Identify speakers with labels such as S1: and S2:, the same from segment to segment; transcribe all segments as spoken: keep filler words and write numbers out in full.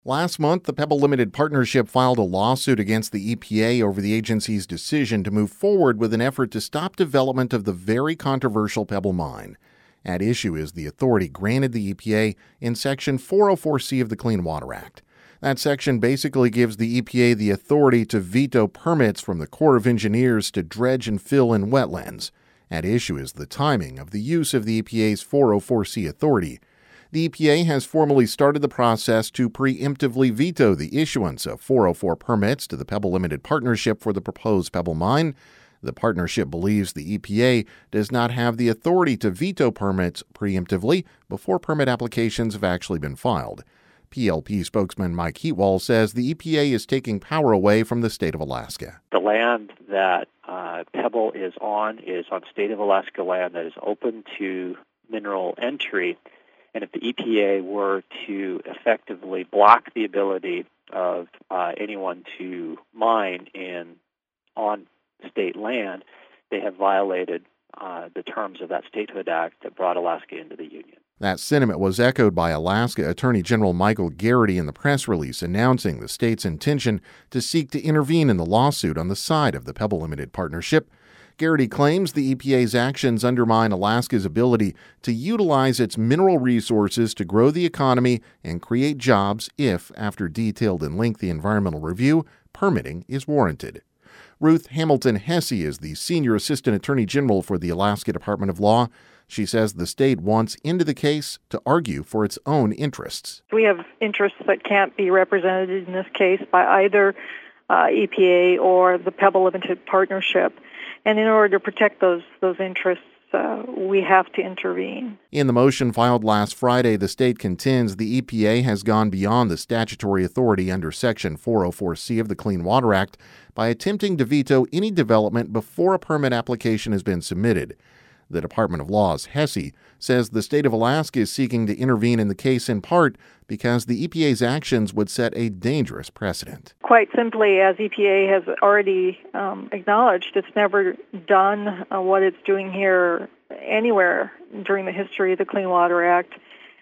S1: Last month, the Pebble Limited Partnership filed a lawsuit against the E P A over the agency's decision to move forward with an effort to stop development of the very controversial Pebble Mine. At issue is the authority granted the E P A in Section four oh four C of the Clean Water Act. That section basically gives the E P A the authority to veto permits from the Corps of Engineers to dredge and fill in wetlands. At issue is the timing of the use of the E P A's four oh four C authority. The E P A has formally started the process to preemptively veto the issuance of four oh four permits to the Pebble Limited Partnership for the proposed Pebble Mine. The partnership believes the E P A does not have the authority to veto permits preemptively before permit applications have actually been filed. P L P spokesman Mike Heatwall says the E P A is taking power away from the state of Alaska.
S2: The land that uh, Pebble is on is on state of Alaska land that is open to mineral entry. And if the E P A were to effectively block the ability of uh, anyone to mine in on state land, they have violated uh, the terms of that statehood act that brought Alaska into the Union.
S1: That sentiment was echoed by Alaska Attorney General Michael Garrity in the press release announcing the state's intention to seek to intervene in the lawsuit on the side of the Pebble Limited Partnership. Garrity claims the E P A's actions undermine Alaska's ability to utilize its mineral resources to grow the economy and create jobs if, after detailed and lengthy environmental review, permitting is warranted. Ruth Hamilton Hesse is the Senior Assistant Attorney General for the Alaska Department of Law. She says the state wants into the case to argue for its own interests.
S3: We have interests that can't be represented in this case by either uh, E P A or the Pebble Limited Partnership. And in order to protect those those interests, uh, we have to intervene.
S1: In the motion filed last Friday, the state contends the E P A has gone beyond the statutory authority under Section four oh four C of the Clean Water Act by attempting to veto any development before a permit application has been submitted. The Department of Law's Hesse says the state of Alaska is seeking to intervene in the case in part because the E P A's actions would set a dangerous precedent.
S3: Quite simply, as E P A has already um, acknowledged, it's never done uh, what it's doing here anywhere during the history of the Clean Water Act.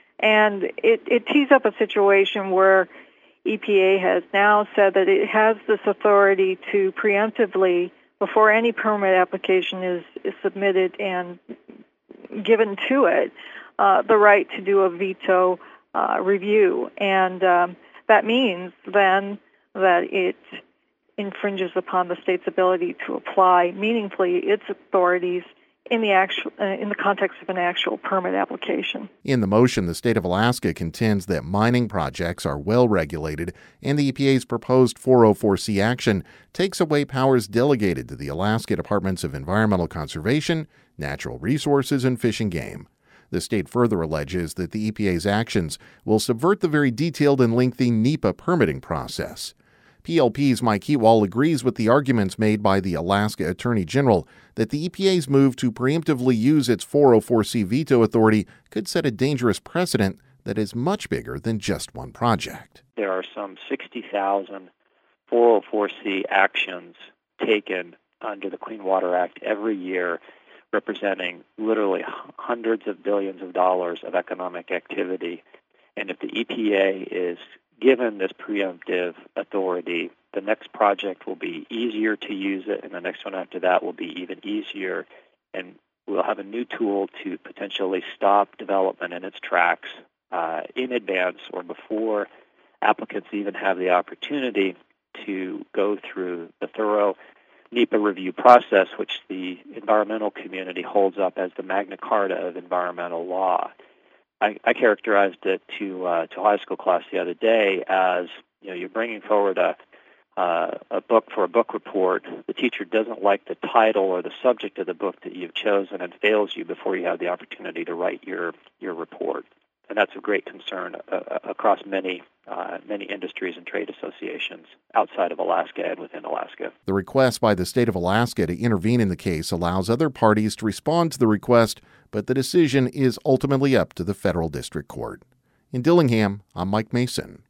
S3: And it, it tees up a situation where E P A has now said that it has this authority to preemptively, before any permit application is, is submitted and given to it, uh, the right to do a veto uh, review. And um, that means then that it infringes upon the state's ability to apply meaningfully its authorities in the actual, uh, in the context of an actual permit application.
S1: In the motion, the state of Alaska contends that mining projects are well regulated, and the E P A's proposed four oh four C action takes away powers delegated to the Alaska Departments of Environmental Conservation, Natural Resources, and Fish and Game. The state further alleges that the E P A's actions will subvert the very detailed and lengthy NEPA permitting process. P L P's Mike Heatwall agrees with the arguments made by the Alaska Attorney General that the E P A's move to preemptively use its four oh four C veto authority could set a dangerous precedent that is much bigger than just one project.
S2: There are some sixty thousand four oh four C actions taken under the Clean Water Act every year, representing literally hundreds of billions of dollars of economic activity. And if the E P A is given this preemptive authority, the next project will be easier to use it, and the next one after that will be even easier, and we'll have a new tool to potentially stop development in its tracks uh, in advance or before applicants even have the opportunity to go through the thorough NEPA review process, which the environmental community holds up as the Magna Carta of environmental law. I, I characterized it to uh, to high school class the other day as, you know, you're bringing forward a uh, a book for a book report. The teacher doesn't like the title or the subject of the book that you've chosen and fails you before you have the opportunity to write your your report. And that's a great concern uh, across many uh, many industries and trade associations outside of Alaska and within Alaska.
S1: The request by the state of Alaska to intervene in the case allows other parties to respond to the request, but the decision is ultimately up to the federal district court. In Dillingham, I'm Mike Mason.